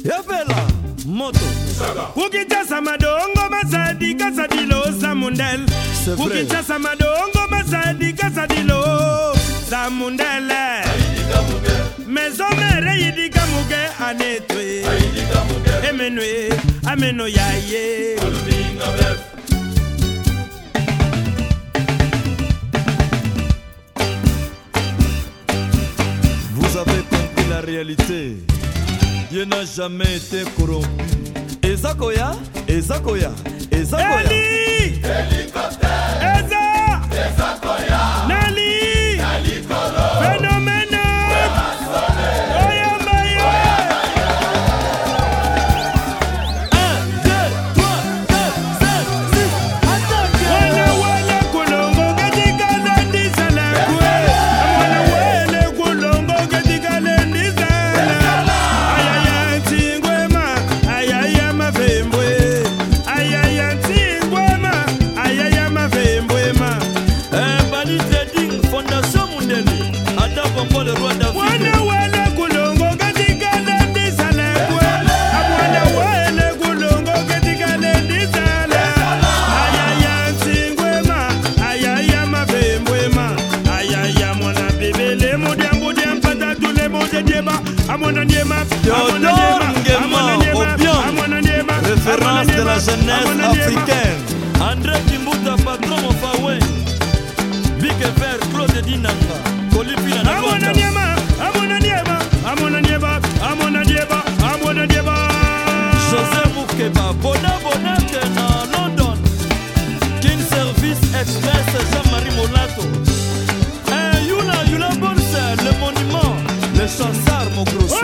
Yavela moto Kukichasa madongo masadi kasadilo samundel Kukichasa madongo masadi kasadilo samundele Mezo mere yidika muge anetwe Emenwe ameno yaye Vous avez compris la réalité. Dieu n'a jamais été corrompu. Ezakoya, Ezakoya, Ezakoya. Eli! Hélicoptère! Eza! Ezakoya! Nali! Nalikolo! Phénoménal! Référence de la jeunesse africaine. André Kimbuta, patron Mofawe. Big Vert, Claude Dinanga. Colipina Nagonda. José Moukeba, Bona na London. King Service Express, Jean-Marie Molato. Yula Bonser, le monument, le chansard Mogrosso.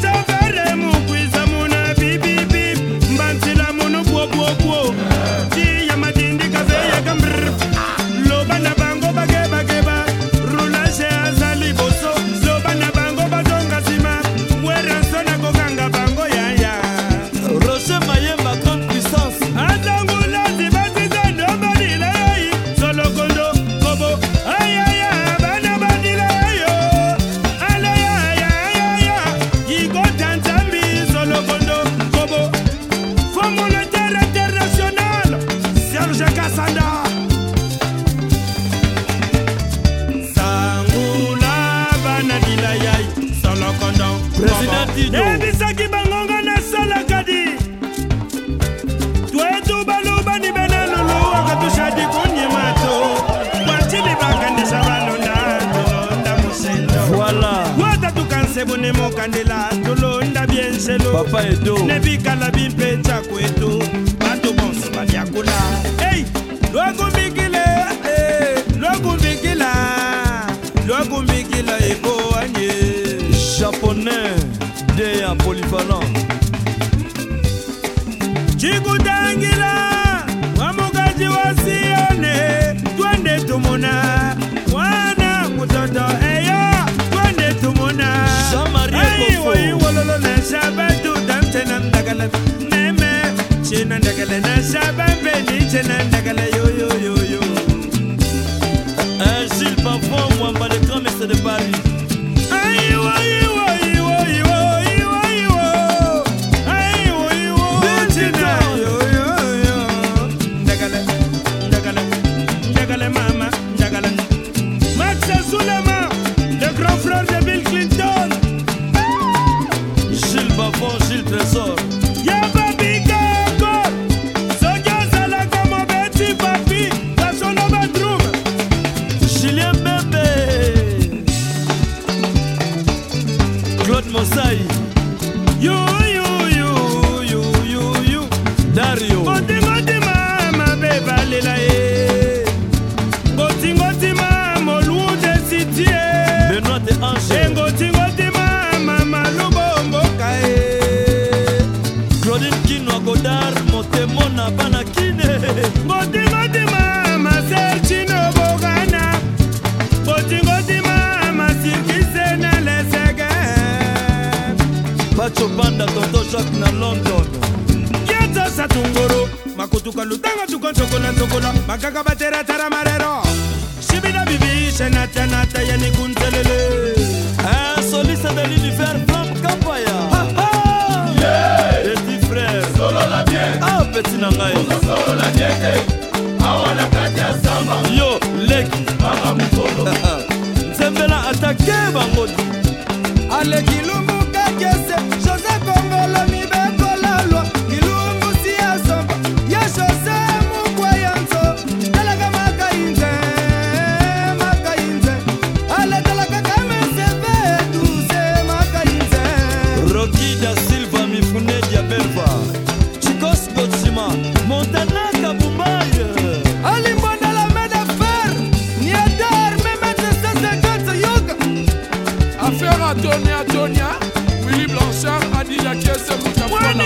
Nebisaki bangonga na sala kadi Tuetu baluba ni benalulu Wakatushadi kunye mato Wachili bakandisha balonda Tulonda musendo Voilà. Wata tukansebu nemo kandela Tulonda bienshelo Papa Edo. Nebikala bimpe chakwetu Batu bonso badiakula Hey, lwakumbikile Lwakumbikila eko anye Japonais, Dea polyvalent. Chikutangila wamukaji wasione twende tumuna wana mutoto eyo twende tumuna Jean-Marie Kofo wololo na shabatu tamtena ndagala meme chena ndagala na shabambe chena ndagala yo Gilles Bafon, Mwamba le grand maître de Paris. Le grand frère de Bill Clinton. Gilles Bafon, Gilles Trésor. Julien Bembe. Claude Mosaï. You. Dario. Ngoti mama beba lela e. Ngoti mama lude sitie. Benoît de Angers. Ngoti mama malubombo kae. Claudine Kino Godard, Motemona Banakine. Ngoti mama serchino bogana. Ngoti mama sirkise na lesege. Pacho Banda, Tonto Jacques na London. Satungoro makutuka lutanga tukonchokola makaka batera tara marero shibida bibi shenata yani kuntelele Un soliste de l'univers Blanc Campaya. Yeah. Rocky da Silva Mifune Diabelva Chicos Gotsima Montana Kabumbaye Ali Mbonda la main d'affaires Niadar Mehmet 150 Yoga. Affaire Antonia Willy Blanchard Adi Yakiese Moutafona.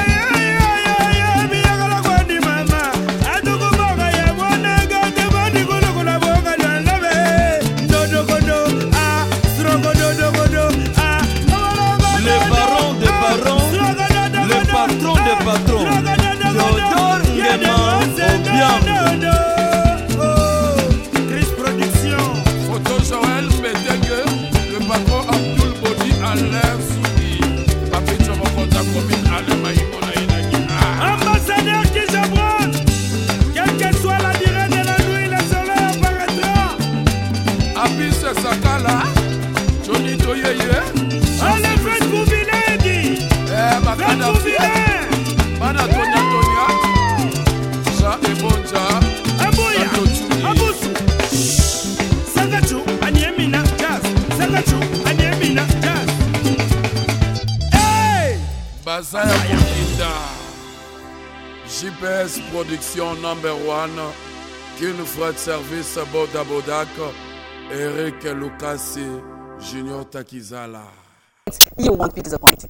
Patron Théodore Nguema Obiang Chris Production Photo Joël Mbetenge. Le patron Abdul Bodi Alain Soudi. Papi Tchomokota commune Alain Maïmona Inagi. Ambassadeur qui s'abronne. Quelle que soit la durée de la nuit, le soleil apparaîtra. Abis Sakala. Johnny Toyeye. Allez, faites vous Viledi. Faites vous Viledi. Mana Tonya Sa Ebonja Abouya Aboussou Sagachu Anyemina Jazz Sagachu Anyemina Jazz. Hey Bazaya Boukinda. JPS Production #1. Kin Fred Service Boda Bodak. Eric Lucasi Junior Takizala. You want to disappoint.